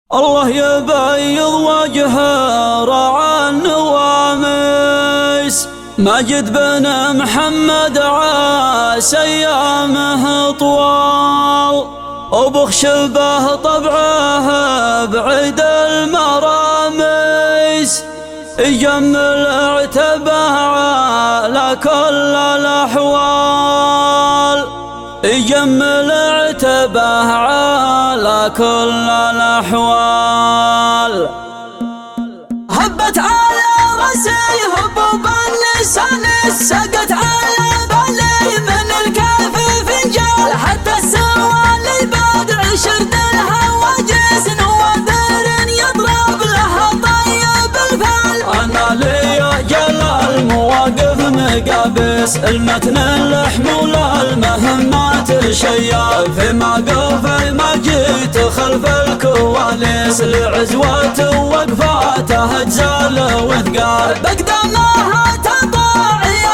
الله يبيض وجهه راعى النواميس، ماجد بن محمد عاش ايامه طوال، وبخشبه طبعه بعيد المراميس، يجمل عتبه على كل الاحوال، يجمل عتبه على كل الأحوال. هبت على راسي هبوب النسان، سقت على بالي من الكاف فنجال، حتى السوالي بدع شرد الهواجس، نواذر يضرب لها طيب الفال. أنا لي جلال مواقف مقابس، المتن الحمول المهمات الشيال، في موقفي ما جيت خلف الكواليس، لعزوات ووقفاته اجزال وثقال، بقدامها تطاع يا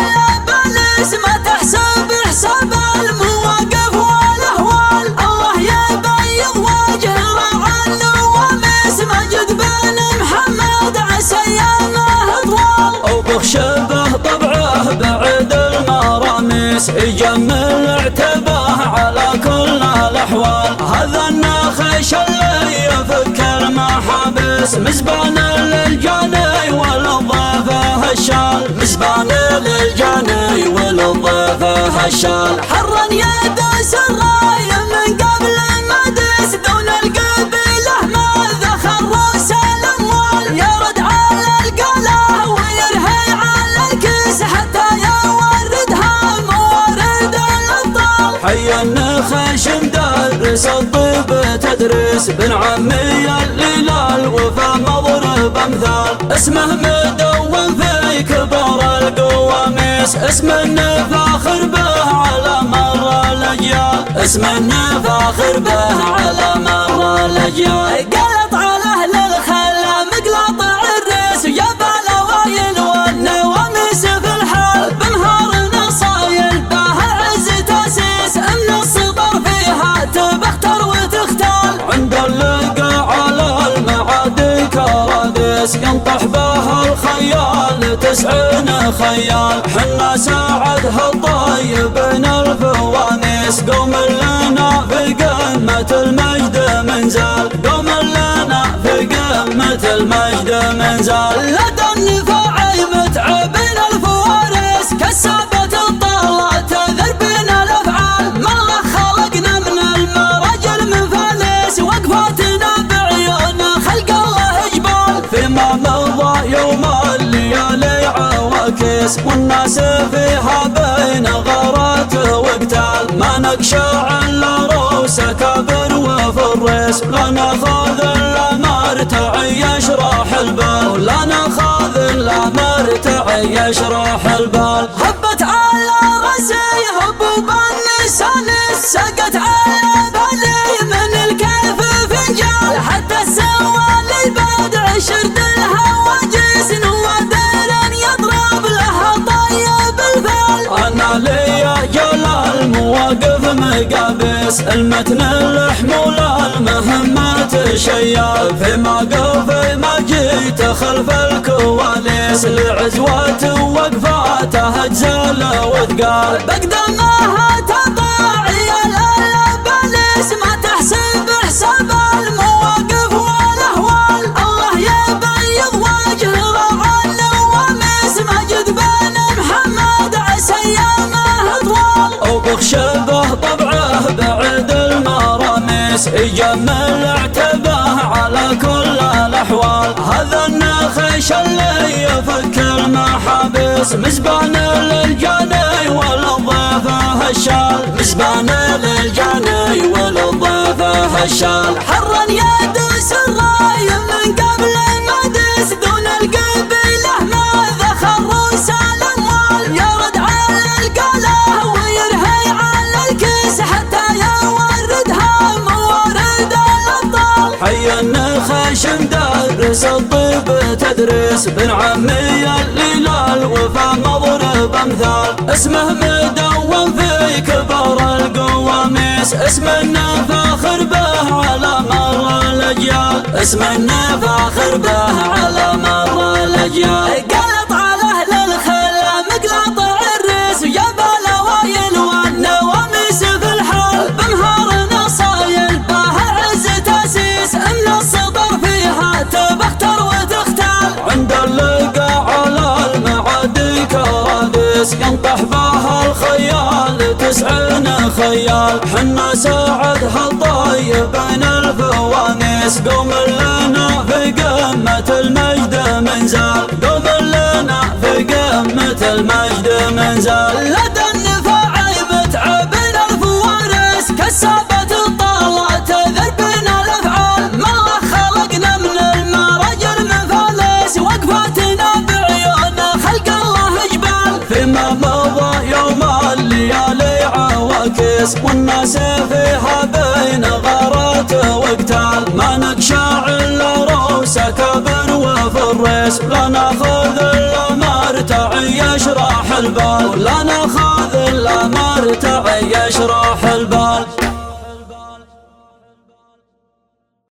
البلس، ما تحسب حساب المواقف والاهوال. الله يبيض وجه راعى النواميس، ماجد بن محمد عسى ايامه طوال، وبخشبه طبعه بعد المراميس، يجمل عتبه على كل الاحوال. هذا الناخش اللي يفك المحابس، مزبان للجاني وللضيفه الشال، مزبان للجاني وللضيفه الشال. حرا يدوس الرايه من قبل ما دس، دون القبيله ما ذخر روس الاموال، يرد على القلعه ويرهي على الكيس، حتى يوردها موارد الابطال. حي النخش مدرس الطب تدريس، بن عمي الليلال وفا مضرب امثال، اسمه مدون في كبار القواميس، اسم النفاخر به على مر الاجيال، اسم النفاخر به على مر الاجيال. قلط على اهل الخلا مقلط عريس، وجاب الوايل والنواميس في الحال، بنهار نصايل به العز تاسيس، ان الصبر فيها تبختر وتختال. عند اللقى على المعادي كراديس، ينطح به الخيال تسعين خيال، حنا ساعدها الطيبين الفوانيس، قوم لنا في قمة المجد منزال، قوم لنا في قمة المجد منزال. لدى النفاعي متعبين الفوارس، كسابة الطلة تذر بنا الافعال، ما الله خلقنا من المراجل من فانيس، وقفاتنا بعيون خلق الله جبال. فيما مضى يوم الليالي عواكس، والناس فيها بين غارات وقتال، ما نقشع الا روس كابر وفريس، لا ناخذ الا مرتعي يشرح البال، لا ناخذ الا مرتعي يشرح البال. هبت على راسي هبوب النسان، سقت على بالي من الكيف فنجال، حتى السوالي بدع شرد الهواجس، نواذر يضرب لها طيب الفال. أنا لي جلال مواقف مقابس، المتن الحمول المهمات الشيال، في موقفي ما جيت خلف الكواليس، لعزوات ووقفاته اجزال وثقال، بقدامها تطاع يا البلس، ما تحسب حساب المواقف والاهوال. الله يبيض وجه راعى النواميس، ماجد بن محمد عسى ايامه طوال، وبخشبه طبعه بعد المراميس، يجمل عتبه على كل الاحوال. هذا النخش اللي يفك المحابس، مزبان للجاني وللضيفه الشال، مزبان للجاني وللضيفه الشال. حرا يدوس الرايه من قبل ما دس، دون القبيله ما ذخر روس الاموال، يرد على القلعه ويرهي على الكيس، حتى يوردها موارد الابطال. حي النخش مدرس الطب تدريس، بن عمي الليلال وفا مضرب امثال، اسمه مدون في كبار القواميس، اسم النفاخر به على مر الاجيال. رجال اسمنا فاخر به على مر الأجيال. قلط على أهل الخلا مقلاط عريس ويا بلوايل والنواميس في الحال بمهار نصايل به عز تاسيس ان الصدر فيها تبختر وتختال. عند اللقاء على المعادي كراديس ينطح بها الخيال تسعين خيال. حنا ساعدها الطيب بين الفوانيس قوم لنا في قمة المجد منزال. قوم لنا في قمة المجد منزال. لدى النفاع متعبين الفوارس كسابة الطالة تذر بنا الأفعال. ما الله خلقنا من المراجل من فالس وقفاتنا بعيون خلق الله جبال. فيما مضى يوم الليالي عواكس والناس فيها بين غارات وقتال. ما نقشع الا روس كبر وفرس لا ناخذ الا مرتع يشرح البال. لا ناخذ الا مرتع يشرح